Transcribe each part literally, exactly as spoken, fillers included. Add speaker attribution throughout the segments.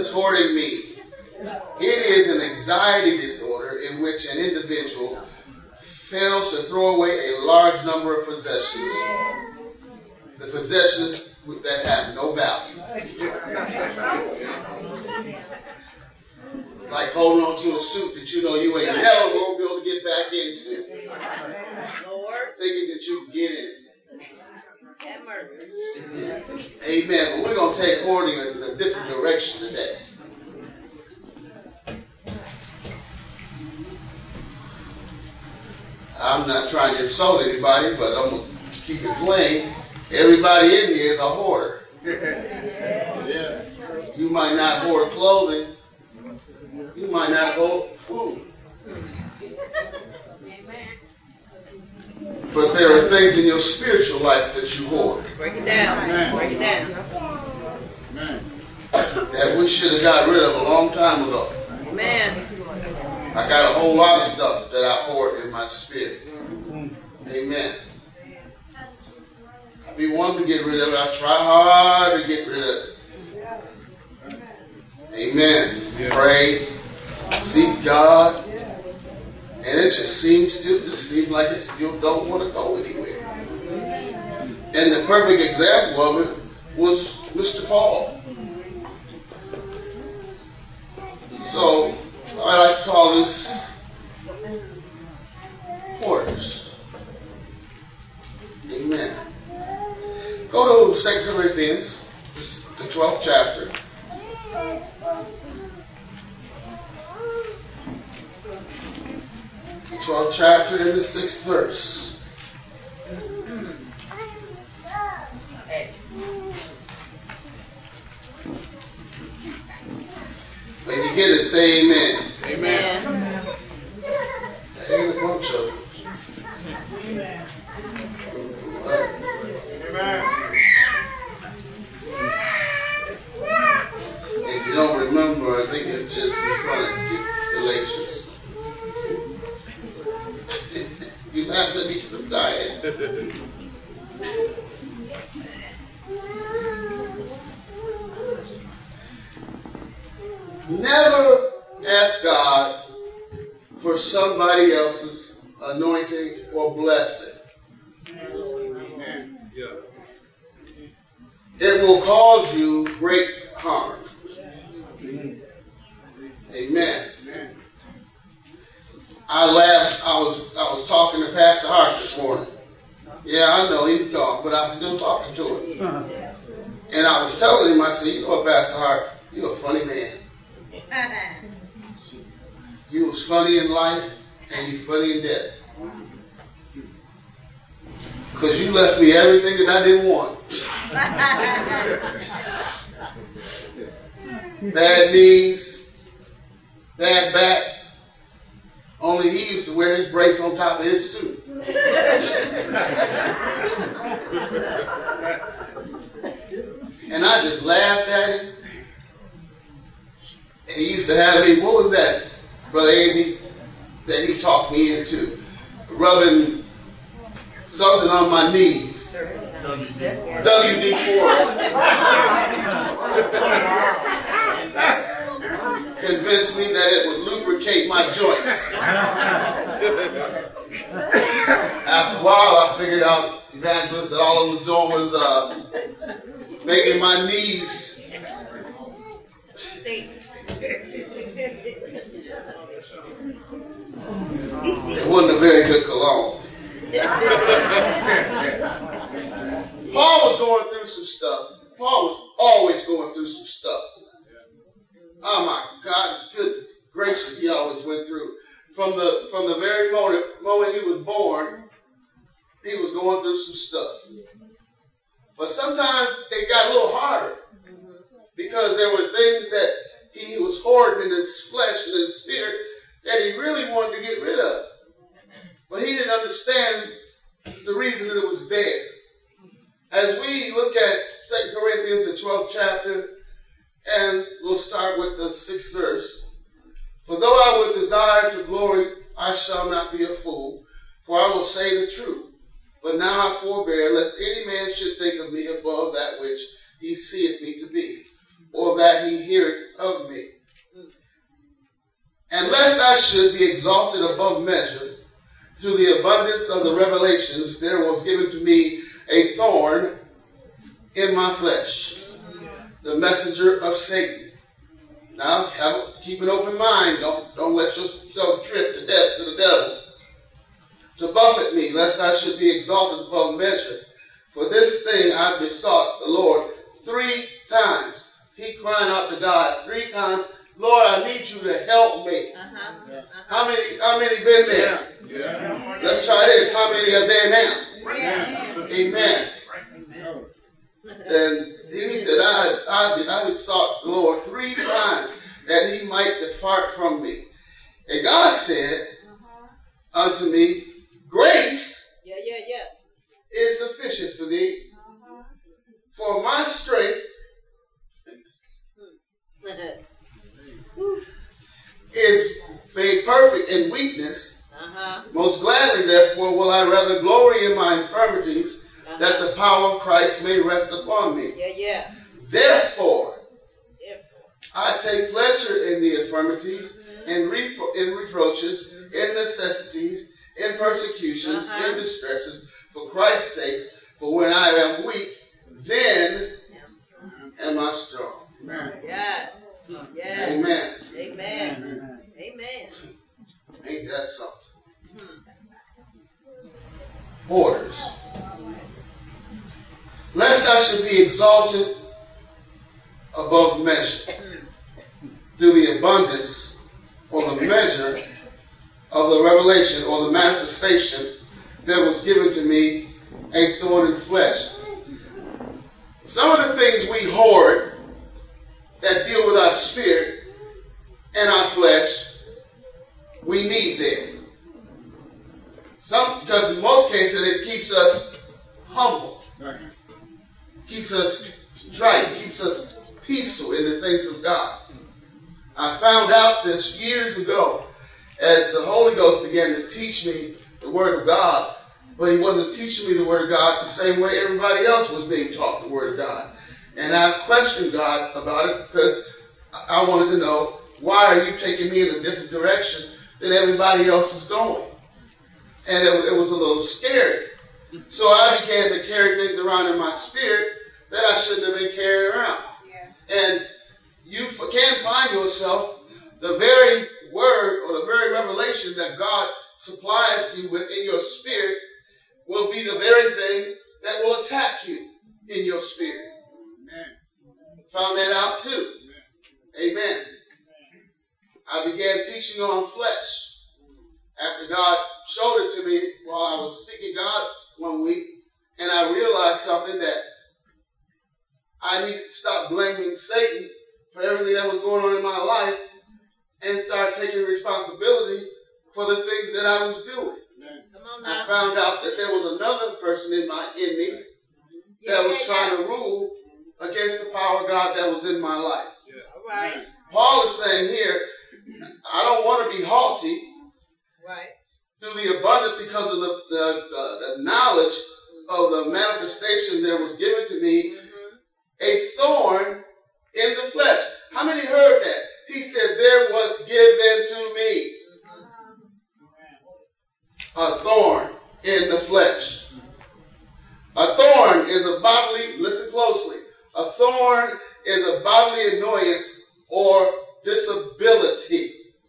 Speaker 1: is hoarding me? It is an anxiety disorder in which an individual fails to throw away a large number of possessions. The possessions that have no value. Like holding on to a suit that you know you ain't never going to be able to get back into. Thinking that you can get in it.
Speaker 2: Have mercy.
Speaker 1: Amen. But we're going to take hoarding in a different direction today. I'm not trying to insult anybody, but I'm going to keep it plain. Everybody in here is a hoarder. Yeah. You might not hoard clothing. You might not hoard food. But there are things in your spiritual life that you hoard.
Speaker 2: Break it down. Amen. Break it down.
Speaker 1: Amen. That we should have got rid of a long time ago.
Speaker 2: Amen.
Speaker 1: I got a whole lot of stuff that I hoard in my spirit. Amen. I be wanting to get rid of it. I try hard to get rid of it. Amen. Pray. Seek God. And it just seems to just seems like it still don't want to go anywhere. And the perfect example of it was Mister Paul. So I like to call this hoarders. Amen. Go to Second Corinthians, the twelfth chapter. twelfth chapter and the sixth verse. When you get it, say amen.
Speaker 2: Amen.
Speaker 1: Ain't a bunch of them.
Speaker 3: Amen.
Speaker 1: If you don't remember, I think it's just in front of Galatians. You laughed at me because I'm dying. Never ask God for somebody else's anointing or blessing.
Speaker 3: Amen. Yes.
Speaker 1: It will cause you great harm. Amen.
Speaker 3: Amen.
Speaker 1: I laughed. I was I was talking to Pastor Hart this morning. Yeah, I know he's gone, but I'm still talking to him. And I was telling him, I said, you know what, Pastor Hart, you're a funny man. You was funny in life and you funny in death. Because you left me everything that I didn't want. Bad knees, bad back. Only he used to wear his brace on top of his suit. And I just laughed at him. And he used to have me, what was that, Brother Andy, that he talked me into? Rubbing something on my knees. W D four. Convinced me that it would lubricate my joints. After a while, I figured out, evangelist, that all it was doing was uh, making my knees. It wasn't a very good cologne. Paul was going through some stuff. Paul was always going through some stuff. Oh my God, good gracious, he always went through. From the from the very moment, moment he was born, he was going through some stuff. But sometimes it got a little harder. Because there were things that he was hoarding in his flesh and his spirit that he really wanted to get rid of. But he didn't understand the reason that it was there. As we look at Second Corinthians, the twelfth chapter, and we'll start with the sixth verse. For though I would desire to glory, I shall not be a fool, for I will say the truth. But now I forbear, lest any man should think of me above that which he seeth me to be. or that he heareth of me. And lest I should be exalted above measure, through the abundance of the revelations, there was given to me a thorn in my flesh, the messenger of Satan. Now, have, keep an open mind. Don't, don't let yourself drift to death to the devil. To buffet me, lest I should be exalted above measure. For this thing I besought the Lord three times. He crying out to God three times, Lord, I need you to help me. Uh-huh. Uh-huh. How many, how many been there? Yeah. Yeah. Let's try this. How many are there now? Yeah. Amen. Amen. And he said, I, I, I besought the Lord three times that he might depart from me. And God said uh-huh. unto me, grace
Speaker 2: yeah, yeah, yeah.
Speaker 1: is sufficient for thee, uh-huh. for my strength is made perfect in weakness. Uh-huh. Most gladly, therefore, will I rather glory in my infirmities, uh-huh. that the power of Christ may rest upon me.
Speaker 2: Yeah, yeah.
Speaker 1: Therefore, therefore. I take pleasure in the infirmities, mm-hmm. in, repro- in reproaches, mm-hmm. in necessities, in persecutions, uh-huh. in distresses, for Christ's sake. For when I am weak, then am I strong.
Speaker 2: Amen. Yes. Yes.
Speaker 1: Amen.
Speaker 2: Amen. Amen. Amen.
Speaker 1: Ain't that something? Hmm. Orders. Lest I should be exalted above measure through the abundance or the measure of the revelation or the manifestation that was given to me a thorn in flesh. Some of the things we hoard that deal with our spirit and our flesh, we need them. Some, because in most cases it keeps us humble, keeps us right, keeps us peaceful in the things of God. I found out this years ago as the Holy Ghost began to teach me the Word of God, but he wasn't teaching me the Word of God the same way everybody else was being taught the Word of God. And I questioned God about it because I wanted to know, why are you taking me in a different direction than everybody else is going? And it, it was a little scary. So I began to carry things around in my spirit that I shouldn't have been carrying around. Yeah. And you can find yourself, the very word or the very revelation that God supplies you with in your spirit will be the very thing that will attack you in your spirit. Amen. Found that out too. Amen. Amen. I began teaching on flesh after God showed it to me while I was seeking God one week, and I realized something, that I needed to stop blaming Satan for everything that was going on in my life and start taking responsibility for the things that I was doing. I found out that there was another person in my in me
Speaker 2: yeah,
Speaker 1: that was
Speaker 2: yeah,
Speaker 1: trying
Speaker 2: yeah.
Speaker 1: to rule against the power of God that was in my life.
Speaker 2: Yeah. All right.
Speaker 1: Paul is saying here, I don't want to be haughty
Speaker 2: right.
Speaker 1: through the abundance because of the, the, uh, the knowledge of the manifestation that was given to me, mm-hmm. a thorn in the flesh. How many heard that? He said, there was given to me a thorn in the flesh. A thorn is a bodily, listen closely, a thorn is a bodily annoyance or disability.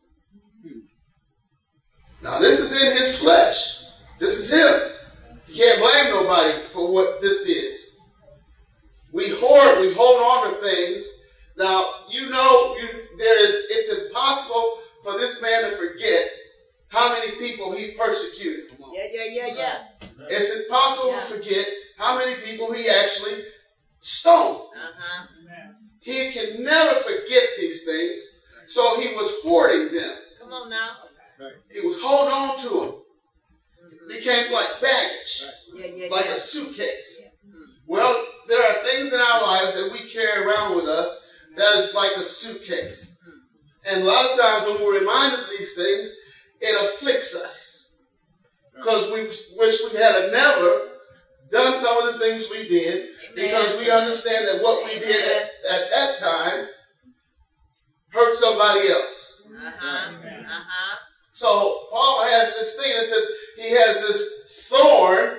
Speaker 1: Now this is in his flesh. This is him. You can't blame nobody for what this is. We hoard, we hold on to things. Now, you know, you, there is, it's impossible for this man to forget how many people he persecuted.
Speaker 2: Yeah, yeah, yeah, yeah.
Speaker 1: It's impossible yeah. to forget how many people he actually stoned. Uh-huh. He can never forget these things, so he was hoarding them.
Speaker 2: Come on now.
Speaker 1: He was holding on to them. Mm-hmm. Became like baggage,
Speaker 2: yeah, yeah,
Speaker 1: like
Speaker 2: yeah.
Speaker 1: a suitcase.
Speaker 2: Yeah. Mm-hmm.
Speaker 1: Well, there are things in our lives that we carry around with us that is like a suitcase. Mm-hmm. And a lot of times when we're reminded of these things, it afflicts us. Because we wish we had never done some of the things we did, because we understand that what we did at, at that time hurt somebody else.
Speaker 2: Uh-huh. Uh-huh.
Speaker 1: So Paul has this thing that says he has this thorn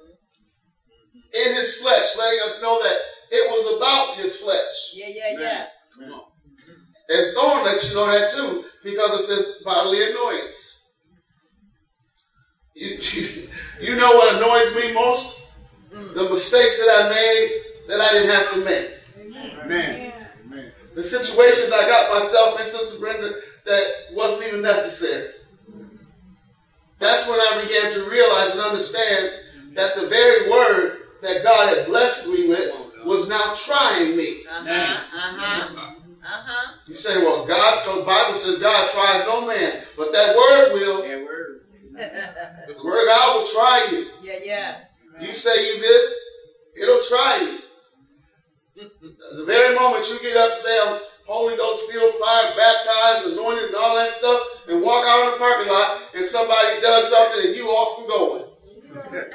Speaker 1: in his flesh, letting us know that it was about his flesh.
Speaker 2: Yeah, yeah, yeah.
Speaker 3: Come on.
Speaker 1: And thorn lets you know that too, because it says bodily annoyance. You, you, you know what annoys me most? The mistakes that I made that I didn't have to make.
Speaker 3: Amen. Amen.
Speaker 1: The situations I got myself in, Sister Brenda, that wasn't even necessary. That's when I began to realize and understand that the very word that God had blessed me with was now trying me.
Speaker 2: Uh-huh. Uh-huh. Uh-huh.
Speaker 1: You say, well, God, the Bible says God tries no man, but that word will.
Speaker 3: Yeah, word.
Speaker 1: The word of God will try you.
Speaker 2: Yeah, yeah.
Speaker 1: You say you this, it'll try you. The very moment you get up and say, I'm Holy Ghost filled, fire, baptized, anointed, and all that stuff, and walk out in the parking lot, and somebody does something, and you off and going.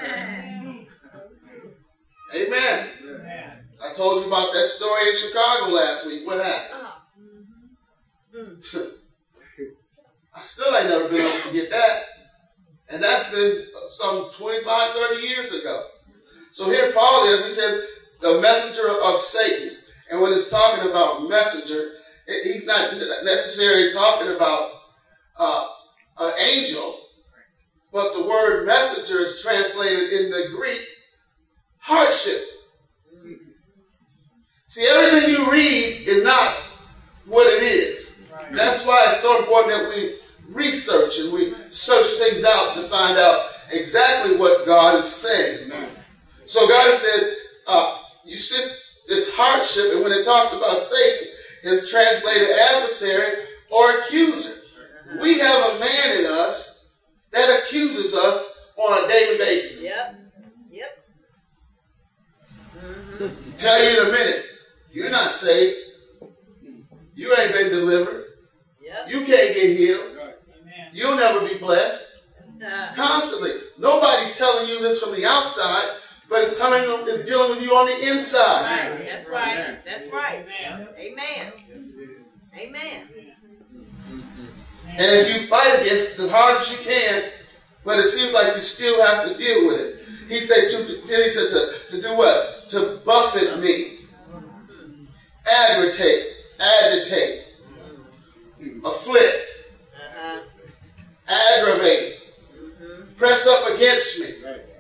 Speaker 1: Amen. I told you about that story in Chicago last week. What happened? I still ain't never been able to forget that. And that's been some twenty-five, thirty years ago. So here Paul is, he said, the messenger of Satan. And when it's talking about messenger, he's not necessarily talking about uh, an angel, but the word messenger is translated in the Greek hardship. See, everything you read is not what it is. That's why it's so important that we research and we search things out to find out exactly what God is saying. So God said, uh, you sit this hardship, and when it talks about Satan, it's translated adversary or accuser. We have a man in us that accuses us on a daily basis.
Speaker 2: Yep. Yep. Mm-hmm.
Speaker 1: Tell you in a minute, you're not saved. You ain't been delivered.
Speaker 2: Yep.
Speaker 1: You can't get healed.
Speaker 4: Amen.
Speaker 1: You'll never be blessed.
Speaker 2: Uh,
Speaker 1: Constantly. Nobody's telling you this from the outside, but it's coming, it's dealing with you on the inside.
Speaker 2: right. That's right. That's right.
Speaker 4: Amen.
Speaker 2: Amen. Amen.
Speaker 1: And if you fight against it as hard as you can, but it seems like you still have to deal with it. He said to, he said to, to do what? To buffet me. Agitate. Agitate. Afflict.
Speaker 2: Uh-huh.
Speaker 1: Aggravate.
Speaker 2: Mm-hmm.
Speaker 1: Press up against me.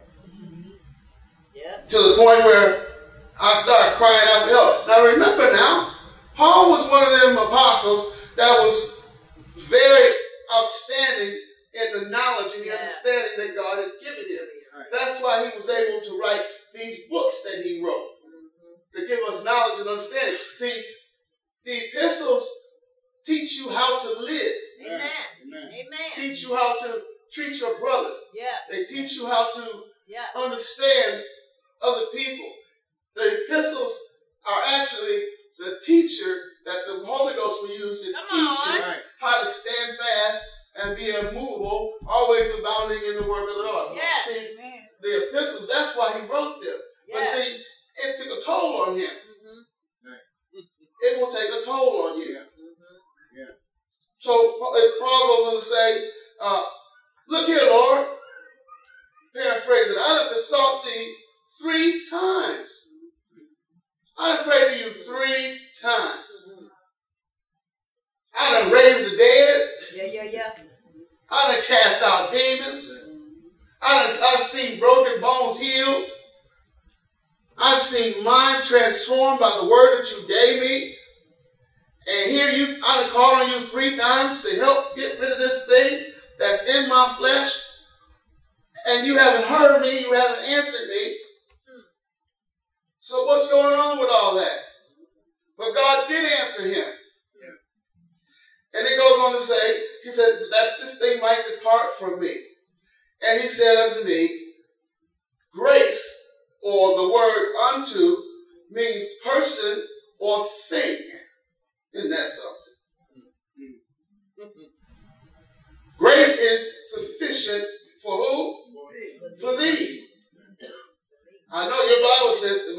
Speaker 2: Yep.
Speaker 1: To the point where I start crying out for help. Now remember now, Paul was one of them apostles that was very outstanding in the knowledge and the
Speaker 2: Yeah.
Speaker 1: understanding that God had given him. That's why he was able to write these books that he wrote,
Speaker 2: Mm-hmm.
Speaker 1: to give us knowledge and understanding. See, the epistles teach you how to live,
Speaker 2: Amen.
Speaker 3: Amen.
Speaker 2: Amen.
Speaker 1: teach you how to treat your brother.
Speaker 2: Yeah.
Speaker 1: They teach you how to
Speaker 2: Yeah.
Speaker 1: understand other people. The epistles are actually the teacher that the Holy Ghost will use to
Speaker 2: Come
Speaker 1: teach you
Speaker 2: on.
Speaker 1: how to stand fast and be immovable, always abounding in the work of the Lord.
Speaker 2: Yes.
Speaker 1: See, the epistles, that's why he wrote them. But
Speaker 2: Yes.
Speaker 1: see, it took a toll on him.
Speaker 2: Mm-hmm.
Speaker 1: It will take a toll on you.
Speaker 2: Mm-hmm.
Speaker 1: So Paul goes on to say, uh, look here, Lord. Paraphrase it. I have besought thee three times. I have prayed to you three times. I done raised the dead.
Speaker 2: Yeah, yeah, yeah.
Speaker 1: I done cast out demons. I done, I've seen broken bones healed. I've seen minds transformed by the word that you gave me. And here you, I done called on you three times to help get rid of this thing that's in my flesh. And you haven't heard me. You haven't answered me. So what's going on with all that? But God did answer him. And he goes on to say, he said, that this thing might depart from me. And he said unto me, grace, or the word unto, means person or thing. Isn't that something? Grace is sufficient for who? For thee.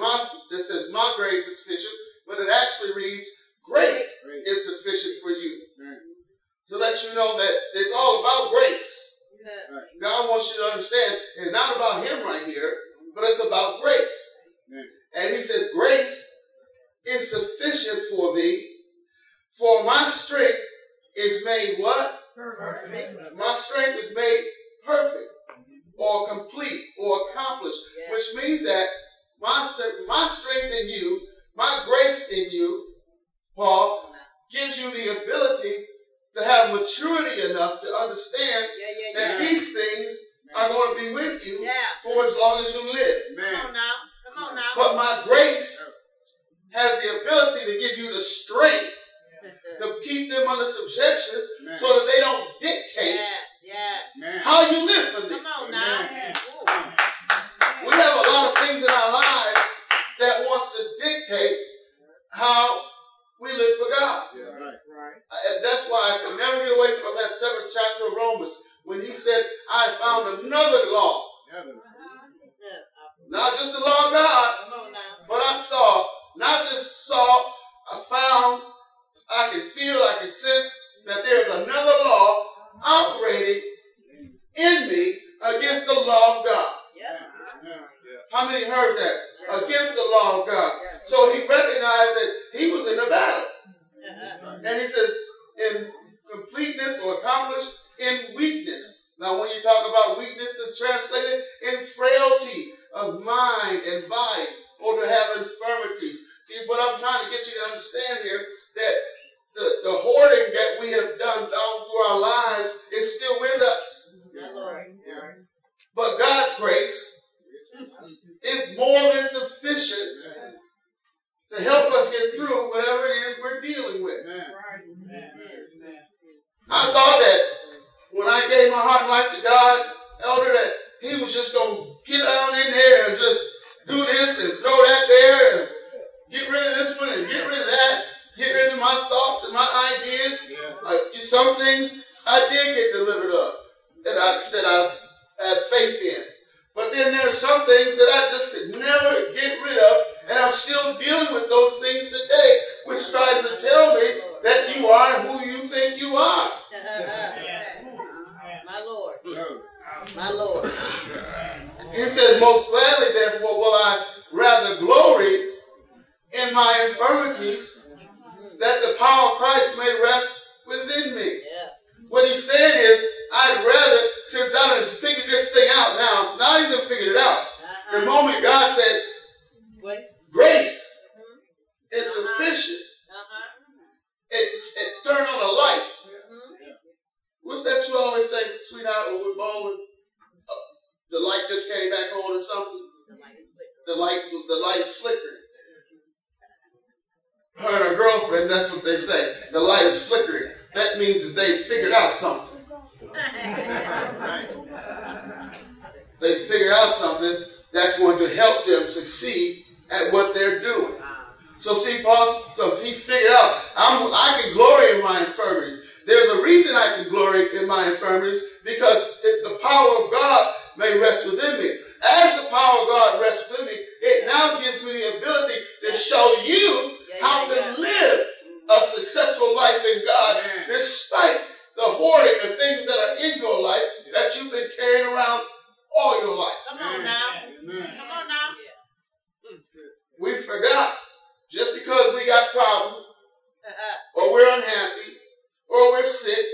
Speaker 1: my that says my grace is sufficient, but it actually reads grace
Speaker 3: Grace.
Speaker 1: is sufficient for you.
Speaker 3: Right.
Speaker 1: To let you know that it's all about grace.
Speaker 2: Yeah.
Speaker 3: Right.
Speaker 1: God wants you to understand it's not about him right here, but it's about grace.
Speaker 3: Right.
Speaker 1: And he said, grace is sufficient for thee, for my strength is made what?
Speaker 2: Perfect.
Speaker 1: My strength is made perfect or complete or accomplished,
Speaker 2: Yeah.
Speaker 1: which means that my, st- my strength in you, my grace in you, Paul, gives you the ability to have maturity enough to understand
Speaker 2: Yeah, yeah,
Speaker 1: that
Speaker 2: yeah.
Speaker 1: these things are going to be with you
Speaker 2: Yeah.
Speaker 1: for as long as you live.
Speaker 2: Come on
Speaker 3: Man.
Speaker 2: now. Come on now.
Speaker 1: But my grace has the ability to give you the strength to keep them under subjection
Speaker 3: Man.
Speaker 1: so that they don't dictate
Speaker 2: Yes, yes.
Speaker 3: Man.
Speaker 1: how you live for them.
Speaker 2: Come on now.
Speaker 3: Amen.
Speaker 2: Ooh.
Speaker 1: We have a lot of things in our lives that wants to dictate how we live for God.
Speaker 3: Yeah, right.
Speaker 2: Right.
Speaker 1: And that's why I can never get away from that seventh chapter of Romans when he said, I found another law.
Speaker 3: Yeah, but-
Speaker 2: Yeah.
Speaker 1: Not just the law of God,
Speaker 2: Come on now.
Speaker 1: but I saw, not just saw, I found, I can feel, I can sense that there's another law operating in me against the law of God.
Speaker 2: Yeah.
Speaker 3: Yeah.
Speaker 1: How many heard that? Against the law of God. So he recognized that he was in a battle. And he says, in completeness or accomplished in weakness. Now, when you talk about weakness, it's translated in frailty of mind and body, or to have infirmities. See, what I'm trying to get you to understand here, that the, the hoarding that we have done down through our lives is still with us.
Speaker 2: My Lord.
Speaker 1: But God's grace is more than sufficient to help us get through whatever it is we're dealing with.
Speaker 3: Man.
Speaker 1: I thought that when I gave my heart and life to God, Elder, that he was just going to get down in there and just do this and throw that there and get rid of this one and get rid of that, get rid of my thoughts and my ideas.
Speaker 3: Yeah.
Speaker 1: Uh, some things I did get delivered of that I, that I had faith in. But then there are some things that I just could never get rid of, and I'm still dealing with those things today, which tries to tell me that you are who you think you are.
Speaker 2: My Lord.
Speaker 3: No.
Speaker 2: My Lord.
Speaker 1: He says, most gladly, therefore, will I rather glory in my infirmities, that the power of Christ may rest within me.
Speaker 2: Yeah.
Speaker 1: What he's saying is, I'd rather, since I done figured this thing out now, now he's done figured it out.
Speaker 2: Uh-huh.
Speaker 1: The moment God said,
Speaker 2: Wait.
Speaker 1: grace
Speaker 2: Mhm.
Speaker 1: is sufficient,
Speaker 2: Uh-huh.
Speaker 1: it, it turned on a light.
Speaker 2: Mhm.
Speaker 1: What's that you always say, sweetheart, or with Baldwin? Uh, the light just came back on or something?
Speaker 2: The light is flickering.
Speaker 1: The light, the light is flickering. Her and her girlfriend, that's what they say. The light is flickering. That means that they figured out something. They figured out something that's going to help them succeed at what they're doing. So see, Paul, so he figured out, I'm, I can glory in my infirmities. There's a reason I can glory in my infirmities, because it, the power of God may rest within me. As the power of God rests within me, it now gives me the ability to show you
Speaker 2: Yeah,
Speaker 1: how
Speaker 2: yeah,
Speaker 1: to
Speaker 2: yeah.
Speaker 1: live a successful life in God,
Speaker 3: Amen.
Speaker 1: despite the hoarding of things that are in your life that you've been carrying around all your life.
Speaker 2: Come on now.
Speaker 3: Amen.
Speaker 2: Come on now.
Speaker 1: We forgot, just because we got problems, or we're unhappy, or we're sick,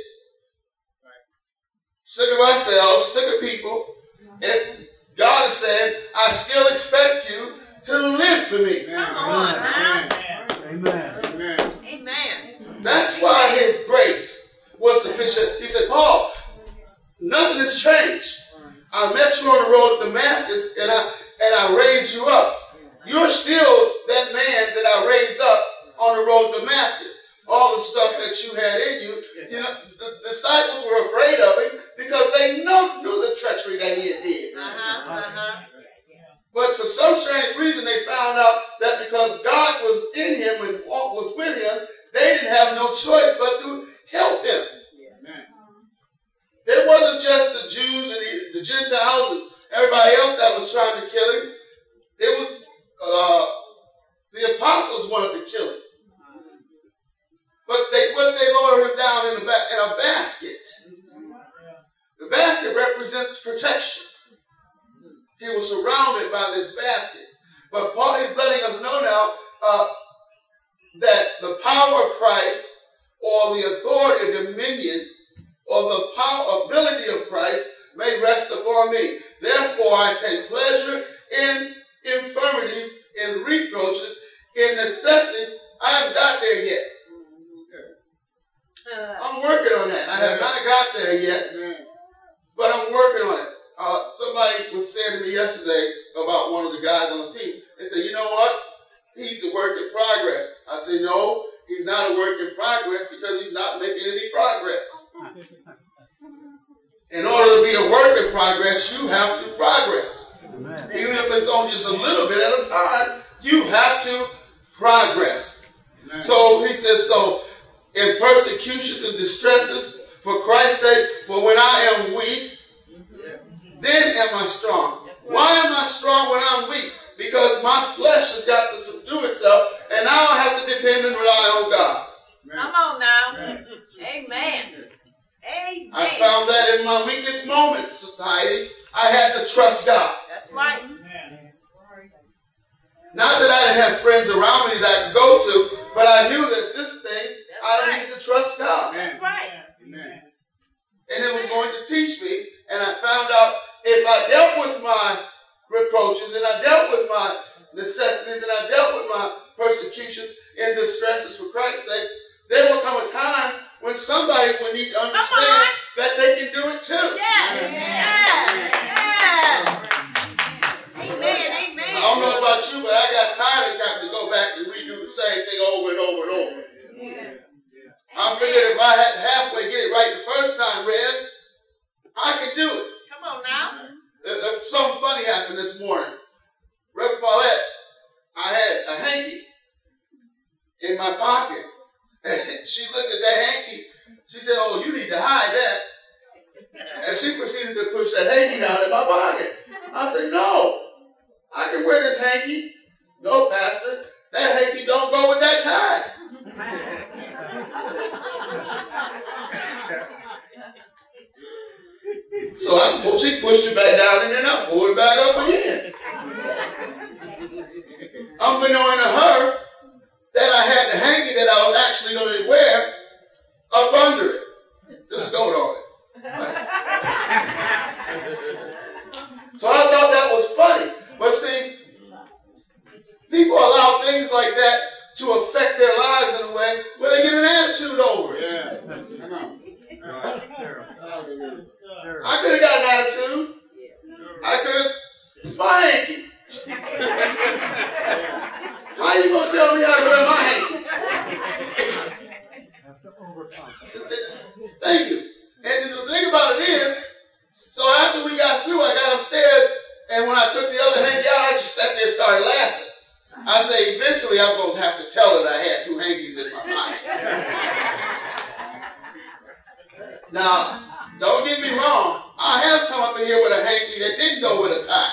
Speaker 1: sick of ourselves, sick of people, and God is saying, I still expect you to live for me.
Speaker 2: Come on now.
Speaker 3: Amen. Amen.
Speaker 2: Amen.
Speaker 1: That's why his grace was sufficient. He said, Paul, nothing has changed. I met you on the road to Damascus, and I and I raised you up. You're still that man that I raised up on the road to Damascus. All the stuff that you had in you, you know, the disciples were afraid of him because they know, knew the treachery that he had did.
Speaker 2: Uh-huh. Uh-huh.
Speaker 1: But for some strange reason, they found out that because God was in him and was with him, they didn't have no choice but to help him.
Speaker 3: Amen.
Speaker 1: It wasn't just the Jews and the, the Gentiles and everybody else that was trying to kill him. It was uh, lowered him down in a, ba- in a basket. The basket represents protection. He was surrounded by this basket. But Paul is letting us know now uh, that the power of Christ, or the authority, dominion, or the power, ability of Christ may rest upon me. Therefore, I take pleasure in infirmities, in reproaches, in necessities. I haven't got there yet. I'm working on that. I have not got there yet, but I'm working on it. Uh, somebody was saying to me yesterday about one of the guys on the team. They said, you know what? He's a work in progress. I said, no, he's not a work in progress because he's not making any progress. In order to be a work in progress, you have to progress. Amen. Even if it's on just a little bit at a time, you have to progress. Amen. So he says, so in persecutions and distresses, for Christ's sake, for when I am weak, then am I strong. Why am I strong when I'm weak? Because my flesh has got to subdue itself, and now I have to depend and rely on God.
Speaker 2: Come on now. Amen. Amen. Amen.
Speaker 1: I found that in my weakest moments, society, I had to trust God.
Speaker 2: That's right.
Speaker 1: Not that I didn't have friends around me that I could go to, but I knew that this thing, That's I right. needed to trust God.
Speaker 2: That's right.
Speaker 1: Amen. And it was going to teach me, and I found out if I dealt with my reproaches, and I dealt with my necessities, and I dealt with my persecutions and distresses for Christ's sake, there will come a time when somebody will need to understand that they can do it too.
Speaker 2: Yes, yes, yes. Amen, amen.
Speaker 1: I don't know about you, but I got tired of having to go back and redo the same thing over and over and over. Yeah. I figured if I had to halfway get it right the first time, Red, I could do it.
Speaker 2: Come on now.
Speaker 1: Uh, something funny happened this morning. Reverend Paulette, I had a hanky in my pocket. And she looked at that hanky. She said, oh, you need to hide that. And she proceeded to push that hanky down in my pocket. I said, no, I can wear this hanky. No, Pastor, that hanky don't go with that tie. So I, she pushed it back down and then I pulled it back up again. Unbeknown to her, that I had the hanky that I was actually going to wear up under it. Just goat on it. So I thought that was funny. But see, people allow things like that to affect their lives in a way where they get an attitude over it. Yeah. Come on. I could have got an attitude. I could have. It's my hanky. How you going to tell me how to wear my hanky? Thank you. And the thing about it is, so after we got through, I got upstairs, and when I took the other hanky out, I just sat there and started laughing. I say, eventually I'm going to have to tell her that I had two hankies in my pocket. Now, don't get me wrong. I have come up in here with a hanky that didn't go with a tie.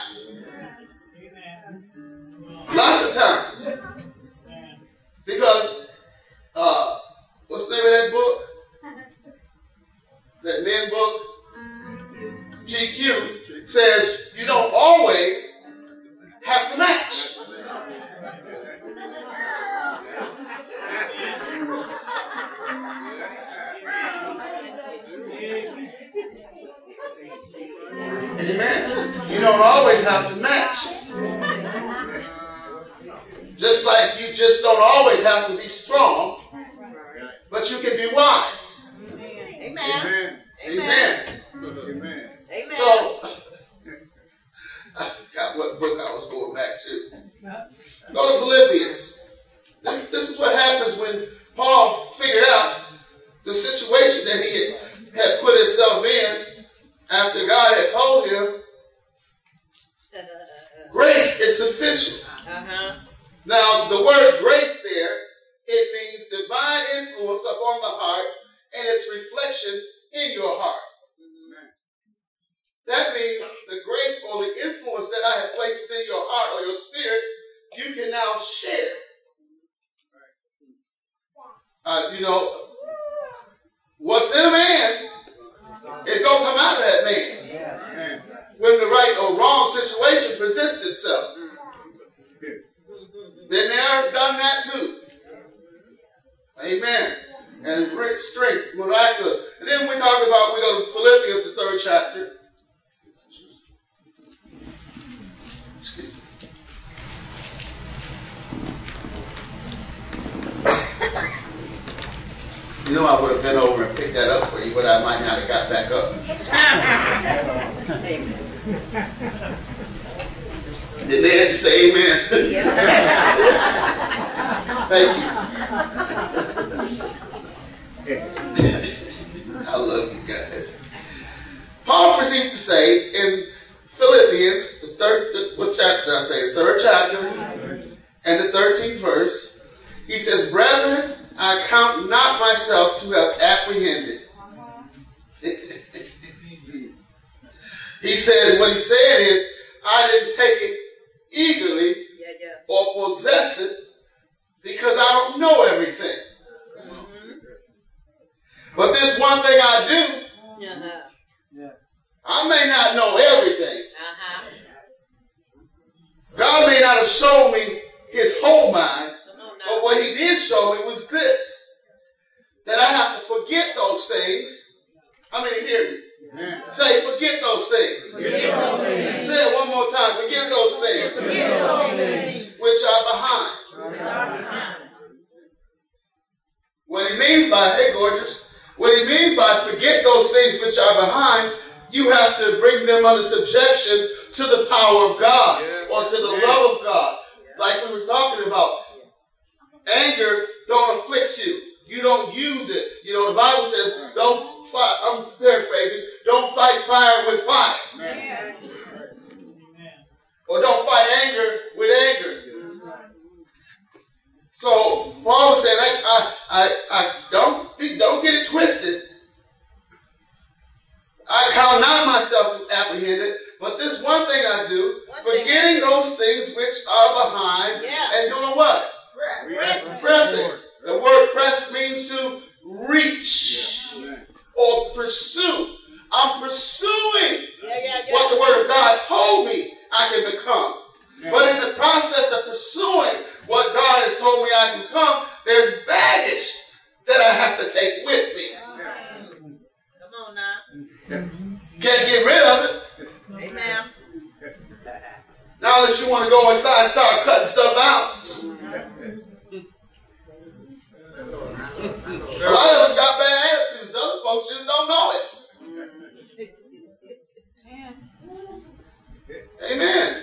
Speaker 1: Lots of times. Because, uh, what's the name of that book? That men book? G Q says you don't always have to match. Amen. You don't always have to match. Just like you just don't always have to be strong, but you can be wise.
Speaker 2: Amen.
Speaker 1: Amen.
Speaker 2: Amen.
Speaker 1: Amen.
Speaker 2: Amen.
Speaker 1: So, I forgot what book I was going back to. Go to Philippians. This, this is what happens when Paul figured out the situation that he had, had put himself in after God had told him, grace is sufficient. Uh-huh. Now, the word grace there, it means divine influence upon the heart and its reflection in your heart. Amen. That means the grace or the influence that I have placed within your heart or your spirit, you can now share. Uh, you know, in a man, it's going to come out of that man when the right or wrong situation presents itself. Been there, done that too. Amen. And great strength, miraculous. And then we talk about, we go to Philippians, the third chapter. You know, I would have been over and picked that up for you, but I might not have got back up. Did Nancy say amen? Thank you. I love you guys. Paul proceeds to say in Philippians, the third, the, what chapter did I say? The third chapter and the thirteenth verse. He says, brethren, I count not myself to have apprehended. He said, what he's saying is, I didn't take it eagerly yeah, yeah. or possess it because I don't know everything. Mm-hmm. But this one thing I do, uh-huh. yeah. I may not know everything. Uh-huh. God may not have shown me his whole mind, but what he did show me was this, that I have to forget those things. How many hear me? Amen. Say, forget those things. Forget those things. Say it one more time. Forget those things. Forget those things. Which are behind. Which are behind. What he means by, hey gorgeous, what he means by forget those things which are behind, you have to bring them under subjection to the power of God or to the love of God. Like we were talking about. Anger don't afflict you. You don't use it. You know, the Bible says, don't fight, I'm paraphrasing, don't fight fire with fire. Amen. Or don't fight anger with anger. So, Paul said, I, I, I, I don't, don't get it twisted. I count not myself to apprehend it, but this one thing I do, one forgetting those things which are behind yeah. and doing what? Press. Pressing. The word press means to reach yeah. or pursue. I'm pursuing yeah, yeah, yeah. what the Word of God told me I can become. Yeah. But in the process of pursuing what God has told me I can become, there's baggage that I have to take with me.
Speaker 2: Come on now.
Speaker 1: Can't get rid of it.
Speaker 2: Amen.
Speaker 1: Now unless you want to go inside and start cutting stuff out. A lot of us got bad attitudes. Other folks just don't know it. Amen.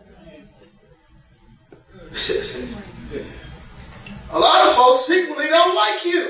Speaker 1: A lot of folks secretly don't like you.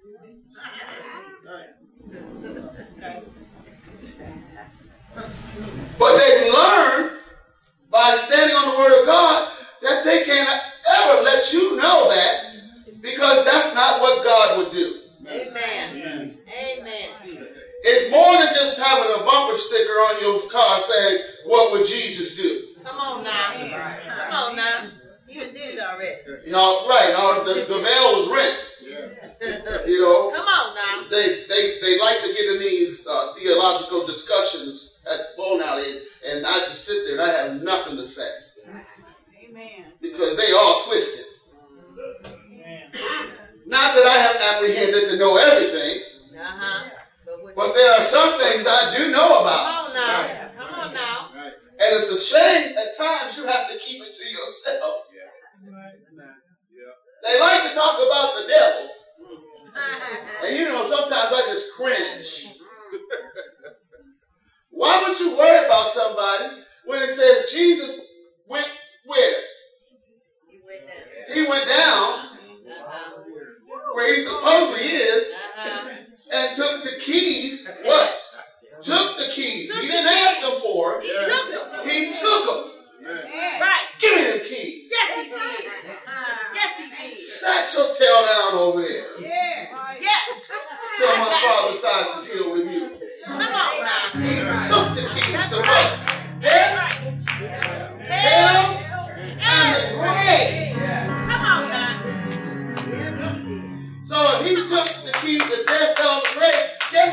Speaker 1: But they learn by standing on the Word of God that they can't ever let you know that, because that's not what God would do.
Speaker 2: Amen. Amen. Amen.
Speaker 1: It's more than just having a bumper sticker on your car saying, what would Jesus do?
Speaker 2: Come on now. Come on now. You did it already.
Speaker 1: You know, right. Now, the, the veil was rent. Yeah. You know.
Speaker 2: Come on now.
Speaker 1: They they, they like to get in these uh, theological discussions at Bone Alley, and I just sit there and I have nothing to say. Amen. Because they all twisted. Amen. Not that I have apprehended to know everything, uh-huh. but there are some things I do know about.
Speaker 2: Come on now. Right. Come on now.
Speaker 1: Right. And it's a shame at times you have to keep it to yourself. Yeah. Yeah. They like to talk about the devil. And you know, sometimes I just cringe. Why would you worry about somebody when it says Jesus went where? He went down. He went down uh-huh. where he supposedly is uh-huh. and took the keys. What? Took the keys. He didn't ask them for them.
Speaker 2: He yeah. took them.
Speaker 1: He took them.
Speaker 2: Yeah. Right.
Speaker 1: Give me them keys.
Speaker 2: Yes, he did. Uh, yes, he did.
Speaker 1: Sat your tail down over there.
Speaker 2: Yeah. Yes.
Speaker 1: Tell my father decides to deal with you.
Speaker 2: Come on now.
Speaker 1: He took the keys That's to what?
Speaker 2: Right.
Speaker 1: Death, hell, and the grave.
Speaker 2: Come on now.
Speaker 1: So if he took the keys to death, hell, and the grave, guess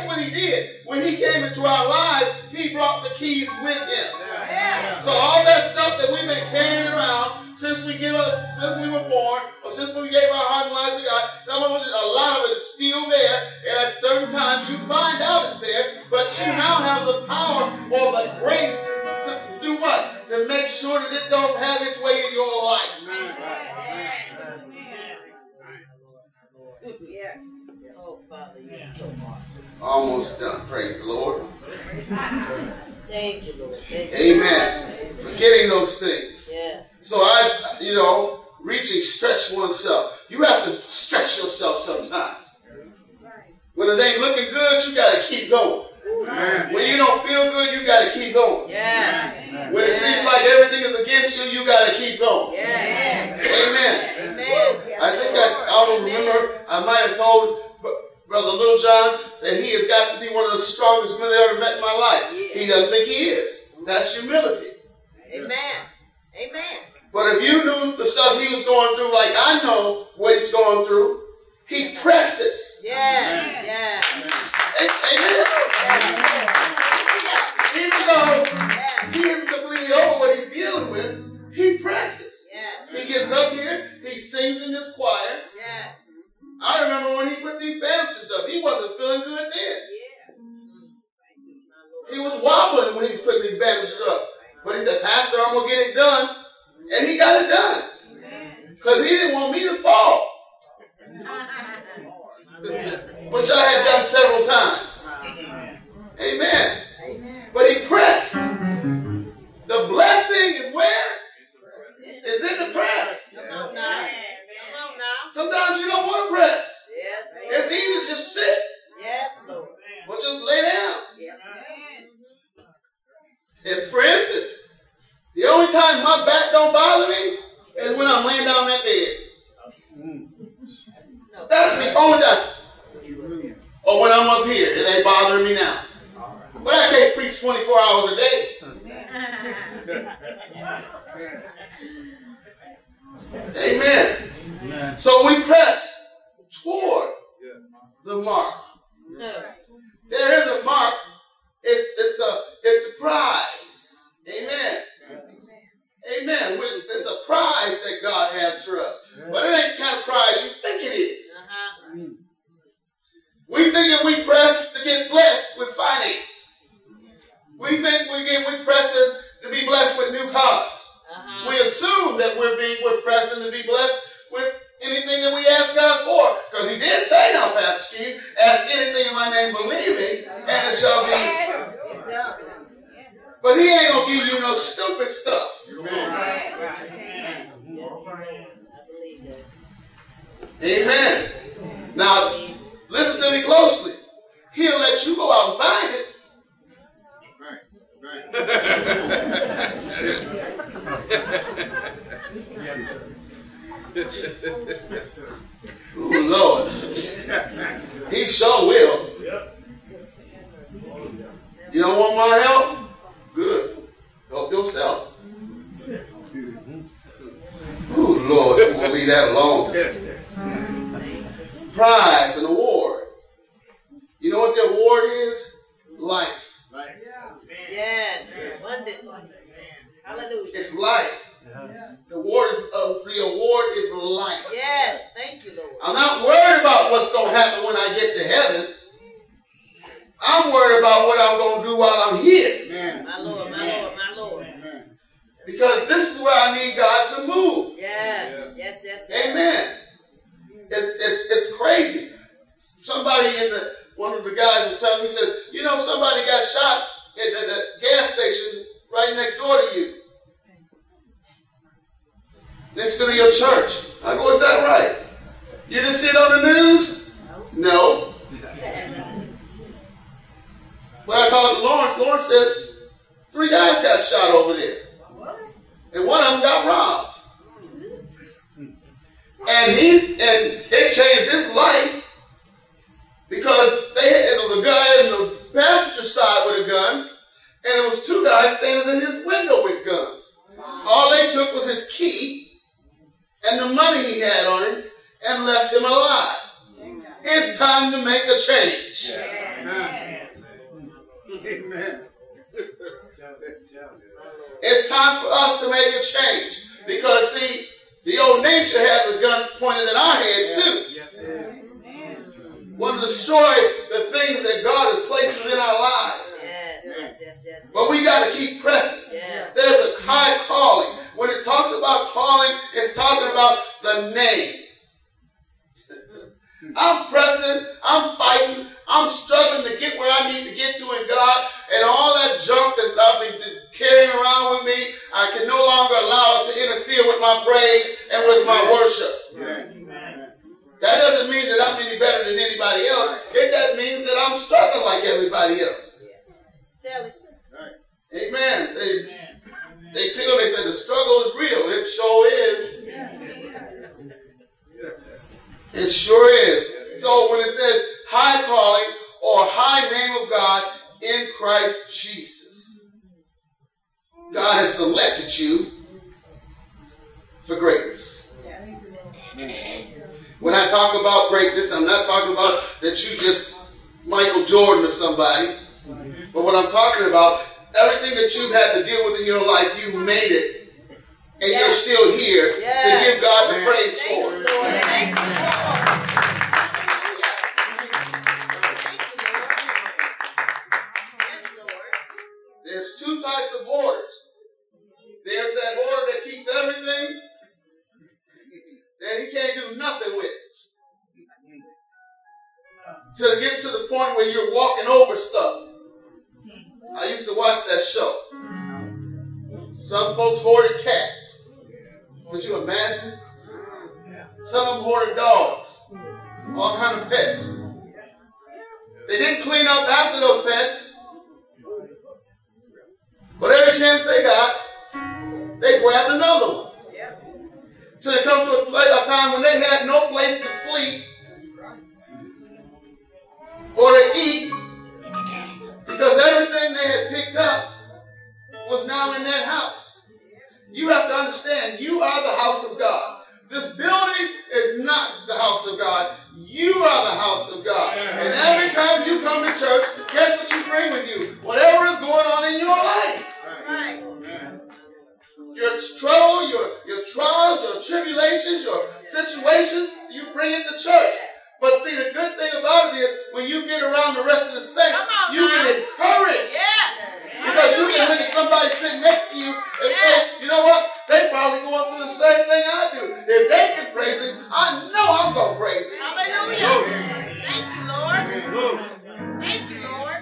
Speaker 1: into our lives, he brought the keys with him.
Speaker 2: Yeah.
Speaker 1: So all that stuff that we've been carrying around since we give us, since we were born, or since we gave our heart and lives to God, some of it, a lot of it is still there, and at certain times you find out it's there, but you now have the power or the grace to do what? To make sure that it don't have its way in your life.
Speaker 2: Yes. Oh, Father, you're so awesome.
Speaker 1: Almost done. Praise the Lord.
Speaker 2: Thank you, Lord. Thank you.
Speaker 1: Amen. Forgetting those things.
Speaker 2: Yes.
Speaker 1: So I, you know, reaching, stretch oneself. You have to stretch yourself sometimes. When it ain't looking good, you got to keep going. When you don't feel good, you got to keep going.
Speaker 2: Yes.
Speaker 1: When it seems like everything is against you, you got to keep going.
Speaker 2: Yes.
Speaker 1: Amen.
Speaker 2: Amen.
Speaker 1: I think I, I don't remember, I might have told Brother Little John that he has got to be one of the strongest men I ever met in my life. He doesn't think he is. That's humility.
Speaker 2: Amen. Amen.
Speaker 1: But if you knew the stuff he was going through, like I know what he's going through, he presses.
Speaker 2: Yes. Yes.
Speaker 1: Amen.
Speaker 2: Yes.
Speaker 1: Even though he isn't completely over what he's dealing with, he presses.
Speaker 2: Yes.
Speaker 1: He gets up here, he sings in this choir.
Speaker 2: Yes.
Speaker 1: I remember when he put these bandages up, he wasn't feeling good then. He was wobbling when he was putting these bandages up. But he said, Pastor, I'm going to get it done. And he got it done. Because he didn't want me to fall. Which I had done several times. Amen. But he pressed. The blessing is where? Is in the press.
Speaker 2: Come on now. Come on now.
Speaker 1: Sometimes you don't want to press.
Speaker 2: Yes.
Speaker 1: It's easy to just sit.
Speaker 2: Yes, Lord.
Speaker 1: Or just lay down.
Speaker 2: Yes.
Speaker 1: And for instance, the only time my back don't bother me is when I'm laying down in that bed. That's the only time. Or when I'm up here, it ain't bothering me now. But I can't preach twenty-four hours a day. Amen. Amen. So we press toward the mark. There is a mark. It's, it's a it's a prize. Amen. Amen. It's a prize that God has for us. But it ain't the kind of prize you think it is. Uh-huh. We think if we press to get blessed with finance. We think we get we pressing to be blessed with new cars. Uh-huh. We assume that we're being we're pressing to be blessed with anything that we ask God for. Because he did say now, Pastor Steve, ask anything in my name believing, and it shall be. But he ain't gonna give you no stupid stuff. Amen. Amen. Now, listen to me closely. He'll let you go out and find it. Right. Ooh, Lord. He sure will. You don't want my help? Good. Help yourself. Ooh, Lord, you won't leave that alone. Prize, an award. You know what the award is? Life.
Speaker 2: Life. Yes. Abundant life. Hallelujah.
Speaker 1: It's life. The award is uh, the award is life.
Speaker 2: Yes. Thank you, Lord.
Speaker 1: I'm not worried about what's going to happen when I get to heaven. I'm worried about what I'm going to do while I'm here.
Speaker 2: Amen. My Lord, my Lord, my Lord. Amen.
Speaker 1: Because this is where I need God to move.
Speaker 2: Yes, yes, yes. yes.
Speaker 1: Amen. It's, it's, it's crazy. Somebody in the, one of the guys was telling me, he said, you know, somebody got shot at the, the gas station right next door to you. Next to your church. I go, is that right? You didn't see it on the news? No. But I called Lawrence. Lawrence said, three guys got shot over there. And one of them got robbed. And he and it changed his life because they had, it was a guy in the passenger side with a gun, and it was two guys standing in his window with guns. All they took was his key and the money he had on him and left him alive. It's time to make a change.
Speaker 3: Amen.
Speaker 1: It's time for us to make a change. Because, see, the old nature has a gun pointed at our head, too. Want to destroy the things that God has placed within our lives.
Speaker 2: Yes, yes, yes, yes.
Speaker 1: But we got to keep pressing.
Speaker 2: Yes.
Speaker 1: There's a high calling. When it talks about calling, it's talking about the name. I'm pressing, I'm fighting, I'm struggling to get where I need to get to in God, and all that junk that I've been carrying around with me, I can no longer allow it to interfere with my praise and with my worship.
Speaker 3: Amen.
Speaker 1: That doesn't mean that I'm any better than anybody else. It that means that I'm struggling like everybody else.
Speaker 2: Tell it.
Speaker 1: Amen. They, they pick up, they say the struggle is real. It sure is. It sure is. So when it says high calling or high name of God in Christ Jesus, God has selected you for greatness. When I talk about greatness, I'm not talking about that you just Michael Jordan or somebody. But what I'm talking about, everything that you've had to deal with in your life, you made it. And yes. You're still here yes. to give God the praise
Speaker 2: Thank
Speaker 1: for
Speaker 2: you,
Speaker 1: it.
Speaker 2: Lord. Thank you, Lord.
Speaker 1: There's two types of orders. There's that order that keeps everything that he can't do nothing with. Till it gets to the point where you're walking over stuff. I used to watch that show. Some folks hoarded cats. Could you imagine? Some of them hoarded dogs. All kind of pets. They didn't clean up after those pets. But every chance they got, they grabbed another one. Till they come to a, place, a time when they had no place to sleep or to eat, because everything they had picked up was now in that house. You have to understand, you are the house of God. This building is not the house of God. You are the house of God. And every time you come to church, guess what you bring with you? Whatever is going on in your life.
Speaker 2: Right.
Speaker 1: Your trouble, your, your trials, your tribulations, your situations, you bring it to church. But see, the good thing about it is, when you get around the rest of the saints,
Speaker 2: on,
Speaker 1: you
Speaker 2: man.
Speaker 1: get encouraged.
Speaker 2: Yes.
Speaker 1: Because you can look at somebody sitting next to you and yes. say, you know what? They probably going through the same thing I do. If they can praise him, I know I'm going to praise him.
Speaker 2: Hallelujah. Thank you, Lord. Thank you, Lord.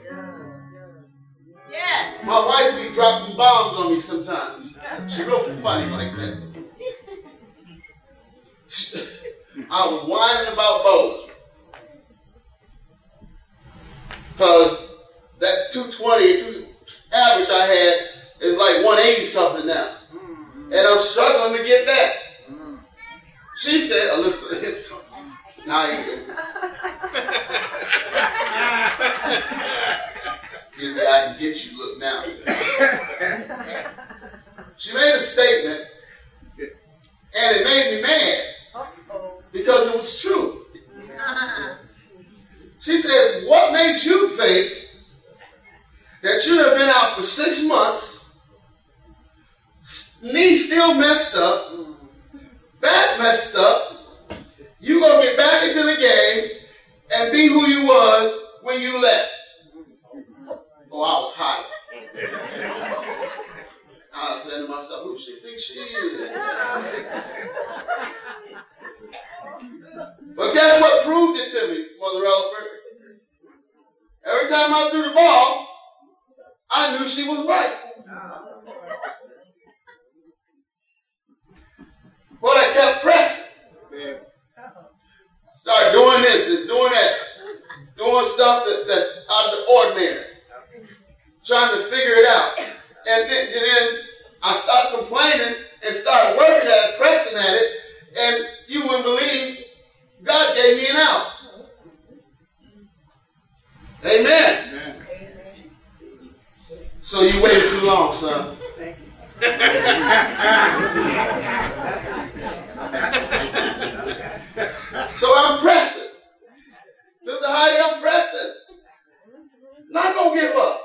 Speaker 2: Yes.
Speaker 1: My wife be dropping bombs on me sometimes. She real funny like that. I was whining about bows. Because that two twenty average I had is like one eighty something now. And I'm struggling to get that. She said, Alyssa, now you go. I can get you, look now. She made a statement, and it made me mad. Because it was true. She said, what makes you think that you have been out for six months, knee still messed up, back messed up, you're going to get back into the game and be who you was when you left? Oh, I was hot. I was saying to myself, who does she think she is? But guess what proved it to me, Mother Elliford? Every time I threw the ball, I knew she was right. But I kept pressing. Started doing this and doing that. Doing stuff that, that's out of the ordinary. Trying to figure it out. And then, and then I stopped complaining and started working at it, pressing at it, and you wouldn't believe God gave me an out. Amen. Amen. So you waited too long, son. Thank you. So I'm pressing. This is how I'm pressing. Not gonna give up.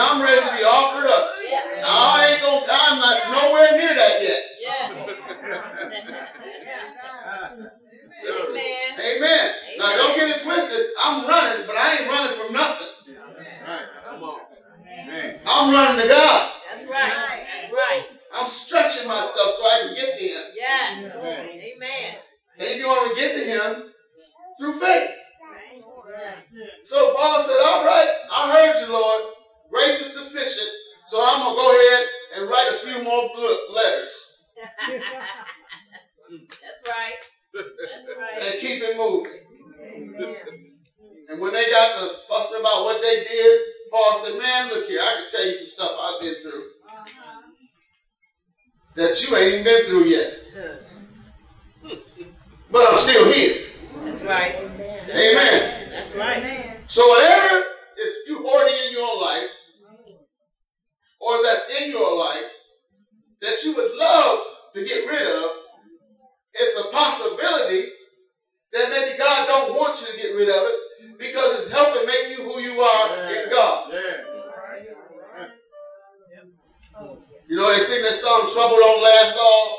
Speaker 1: I'm ready to be offered up.
Speaker 2: Yes.
Speaker 1: I ain't gonna, I'm not nowhere near that yet.
Speaker 2: Yes. Amen.
Speaker 1: Amen. Now don't get it twisted. I'm running, but I ain't running from nothing.
Speaker 3: Right. Come on. Amen.
Speaker 1: I'm running to God.
Speaker 2: That's right. That's right.
Speaker 1: I'm stretching myself so I can get to Him.
Speaker 2: Yes. Amen.
Speaker 1: And you want to get to Him through faith. So Paul said, all right, I heard you, Lord. Grace is sufficient. So I'm going to go ahead and write a few more letters.
Speaker 2: That's right. That's right.
Speaker 1: And keep it moving. And when they got to fussing about what they did, Paul said, man, look here, I can tell you some stuff I've been through that you ain't even been through yet. But I'm still here.
Speaker 2: That's right.
Speaker 1: Amen.
Speaker 2: That's right.
Speaker 1: So whatever is you hoarding in your life, or that's in your life, that you would love to get rid of, it's a possibility that maybe God don't want you to get rid of it because it's helping make you who you are
Speaker 3: Yeah.
Speaker 1: in God.
Speaker 3: Yeah.
Speaker 1: You know, they sing that song, Trouble Don't Last All,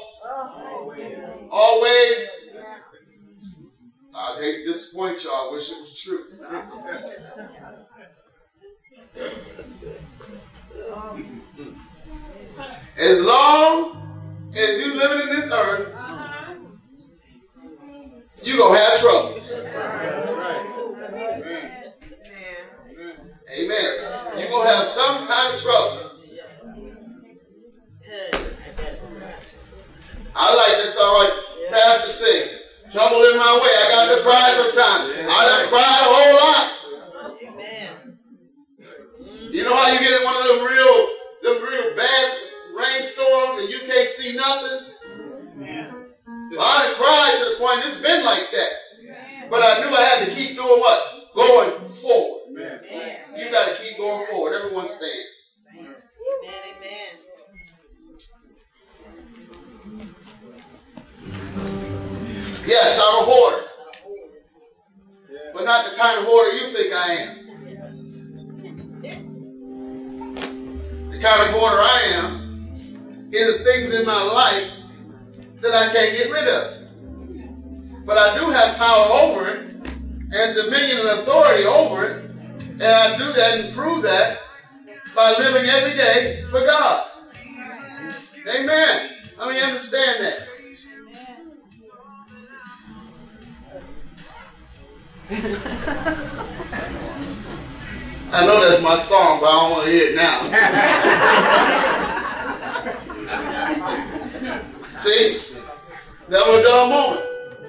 Speaker 1: Always. I'd hate to disappoint y'all. I wish it was true. As long as you living in this earth, you're going to have trouble. Amen. You're going to have some kind of trouble. I like this, all right, Pastor sing. Trouble in my way. I got to cry sometimes. I done cried a whole lot.
Speaker 2: Amen.
Speaker 1: You know how you get in one of them real, them real bad rainstorms and you can't see nothing? Well, I done cried to the point it's been like that. But I knew I had to keep doing what? Going forward. You got to keep going forward. Everyone stand.
Speaker 2: Amen. Amen.
Speaker 1: Yes, I'm a hoarder. But not the kind of hoarder you think I am. The kind of hoarder I am is the things in my life that I can't get rid of. But I do have power over it and dominion and authority over it. And I do that and prove that by living every day for God. Amen. I mean, understand that. I know that's my song, but I don't want to hear it now. See? That was a dull moment.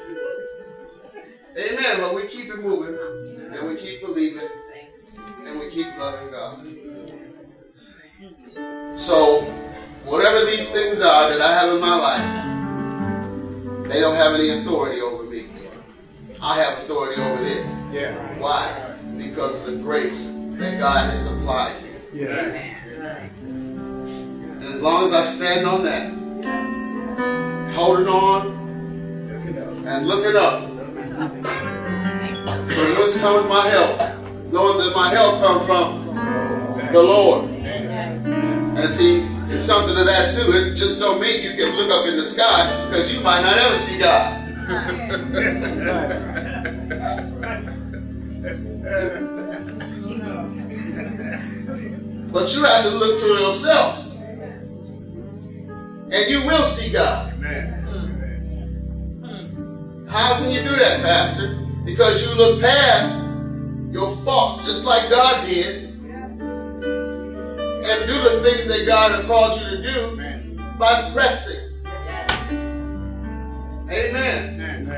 Speaker 1: Amen. But we keep it moving, and we keep believing, and we keep loving God. So, whatever these things are that I have in my life, they don't have any authority over me. I have authority over it.
Speaker 3: Yeah.
Speaker 1: Why? Because of the grace that God has supplied me.
Speaker 3: Yeah.
Speaker 1: And as long as I stand on that, holding on and looking up, from whence comes my help, knowing that my help comes from the Lord. And see, it's something to that too. It just don't mean you can look up in the sky because you might not ever see God. But you have to look to yourself, and you will see God. How can you do that, Pastor? Because you look past your faults, just like God did, and do the things that God has called you to do by pressing. Amen.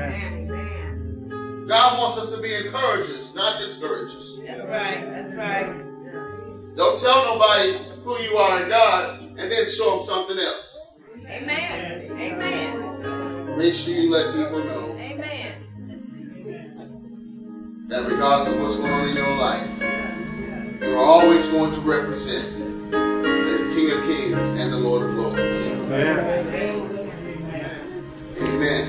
Speaker 1: God wants us to be encouragers, not discouragers.
Speaker 2: That's right. That's right.
Speaker 1: Don't tell nobody who you are in God and then show them something else.
Speaker 2: Amen. Amen.
Speaker 1: Make sure you let people know
Speaker 2: Amen.
Speaker 1: that regardless of what's going on in your life, you're always going to represent the King of Kings and the Lord of Lords. Amen. Amen.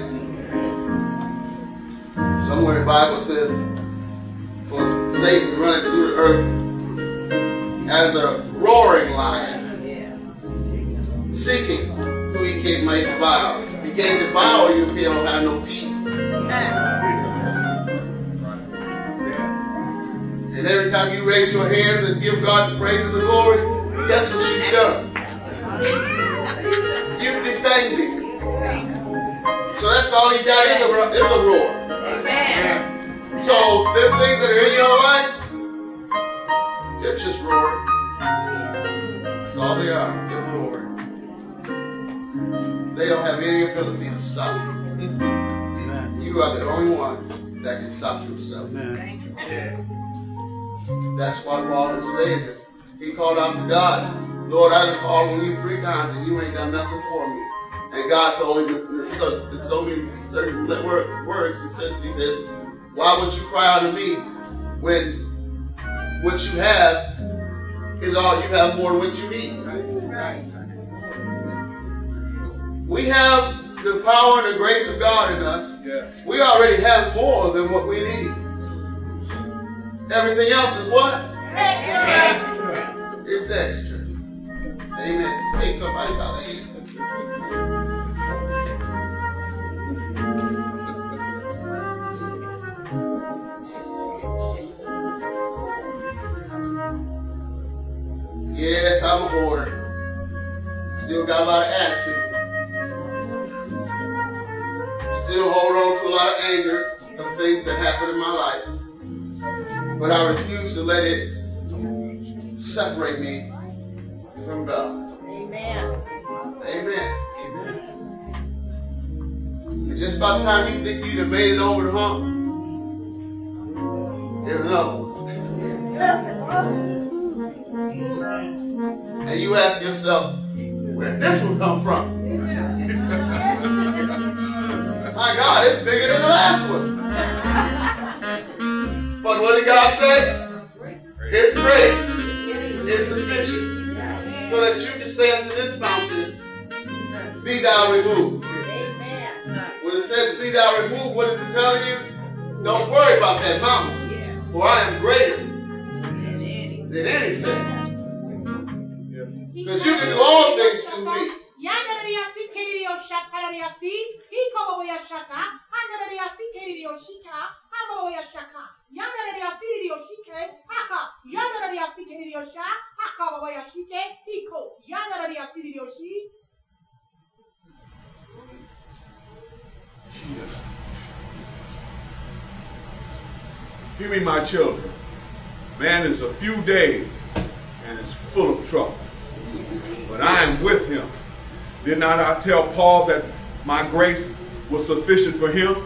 Speaker 1: Somewhere the Bible says, for Satan running through the earth as a roaring lion, seeking who he can may devour. He can't devour you if he don't have no teeth. And every time you raise your hands and give God the praise and the glory, guess what you've done? You've defamed him. So that's all he got is a, is a roar. So them things that are in your life, they're just roaring. That's all they are. They're roaring. They don't have any ability to stop you. You are the only one that can stop yourself. That's why Paul was saying this. He called out to God, Lord, I just called on you three times and you ain't done nothing for me. And God told him in so, in so many certain words, he says, he says, why would you cry out to me when what you have is all you have more than what you need? Right. We have the power and the grace of God in us. Yeah. We already have more than what we need. Everything else is what? Extra. It's extra. Amen. Take somebody by the hand. Yes, I'm a hoarder. Still got a lot of attitude. Still hold on to a lot of anger of things that happened in my life. But I refuse to let it separate me from God. Amen. Amen. Amen. And just by the time you think you'd have made it over the hump, there's another one. And you ask yourself, where did this one come from? My God, it's bigger than the last one. But what did God say? His grace is sufficient. So that you can say unto this mountain, be thou removed. When it says be thou removed, what is it telling you? Don't worry about that mountain. For I am greater than anything. Because you can do all things through me.
Speaker 3: Hear me, my children. Man is a few days and is full of trouble. But I am with him. Did not I tell Paul that my grace was sufficient for him?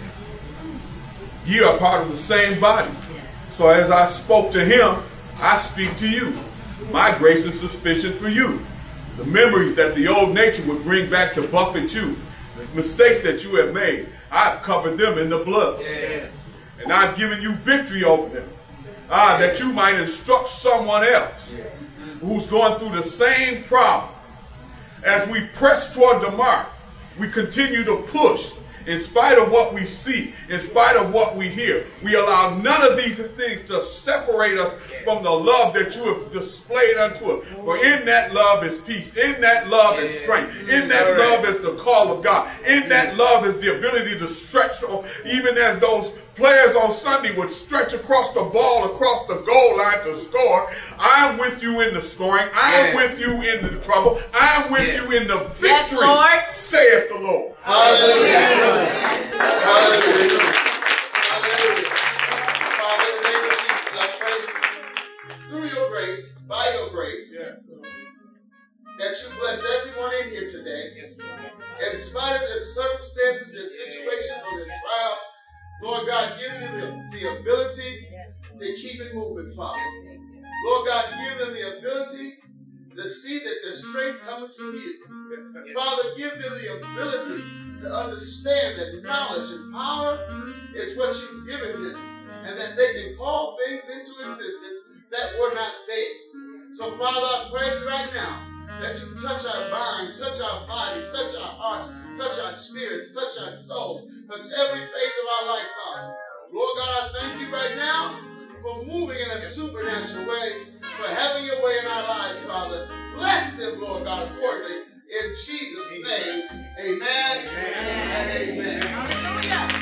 Speaker 3: Ye are part of the same body. So as I spoke to him, I speak to you. My grace is sufficient for you. The memories that the old nature would bring back to buffet you, the mistakes that you have made, I've covered them in the blood. Yes. And I've given you victory over them. Ah, that you might instruct someone else who's going through the same problem. As we press toward the mark, we continue to push. In spite of what we see, in spite of what we hear, we allow none of these things to separate us from the love that you have displayed unto us. For in that love is peace. In that love is strength. In that love is the call of God. In that love is the ability to stretch, even as those players on Sunday would stretch across the ball, across the goal line to score. I'm with you in the scoring. I'm yes. with you in the trouble. I'm with yes. you in the victory, yes, saith the Lord.
Speaker 1: Hallelujah. Hallelujah. Hallelujah. Father, in the name of Jesus, I pray through your grace, by your grace, yes. that you bless everyone in here today. Yes. In spite of their circumstances, their situations, or their trials, Lord God, give them the, the ability to keep it moving, Father. Lord God, give them the ability to see that their strength comes from you. Father, give them the ability to understand that knowledge and power is what you've given them, and that they can call things into existence that were not there. So, Father, I pray right now that you touch our minds, touch our bodies, touch our hearts, touch our spirits, touch our souls, touch every phase of our life, Father. Lord God, I thank you right now for moving in a supernatural way, for having your way in our lives, Father. Bless them, Lord God, accordingly. In Jesus' name, amen, amen. And amen.
Speaker 2: Hallelujah.